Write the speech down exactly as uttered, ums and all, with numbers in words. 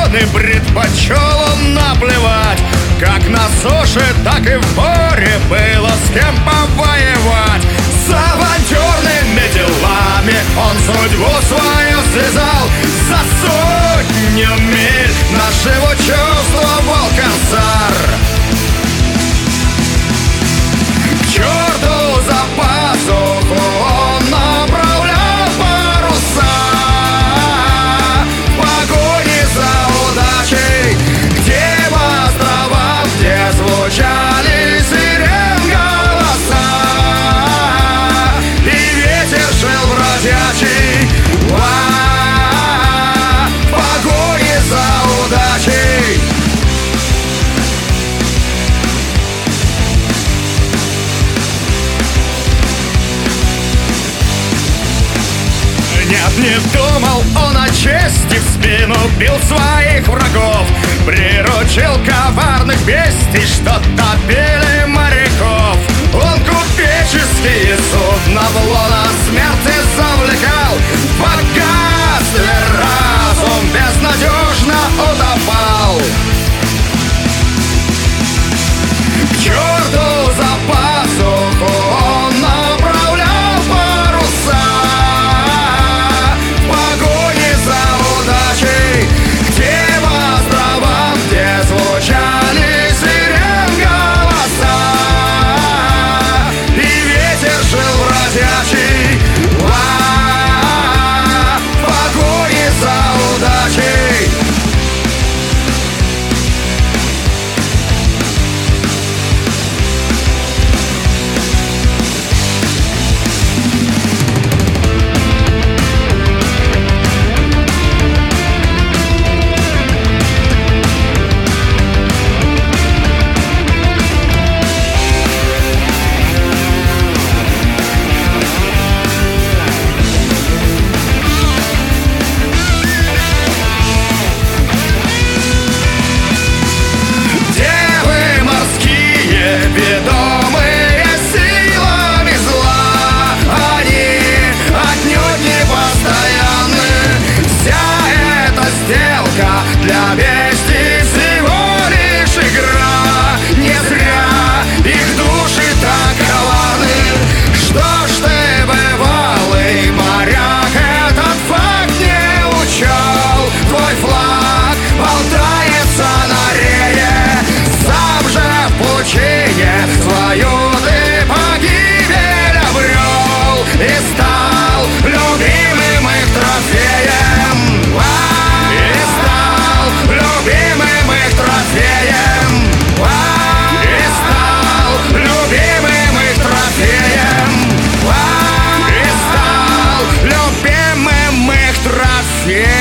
войны предпочел он наплевать. Как на суше, так и в море было с кем повоевать. С авантюрными делами он судьбу свою связал. За сотню миль нашего чувствовал корсар. К черту за пазуху он направлял паруса в погоне за удачей, где по островам, где звучали сирен голоса, и ветер шел бродячий в погоне за удачей. Нет, не думал он о чести, в спину бил своих врагов, приручил коварных бестий, что топили моряков. Он купеческие судна в лоно смерти завлекал, в богатстве разум безнадежно утопал. К черту за пазуху он направлял паруса в погоне за удачей, где по островам, где звучали сирен голоса, и ветер жил бродячий в погоне за удачей. Ведомые силами зла, они отнюдь не постоянны. Вся эта сделка для бестий всего лишь игра. Не зря их души так коварны. Что ж ты, бывалый моряк, этот факт не учел? Твой флаг болтается на рее, сам же в пучине свою ты погибель обрел и стал любимым их трофеем. И стал любимым их трофеем. И стал любимым их трофеем. И стал любимым их трофеем.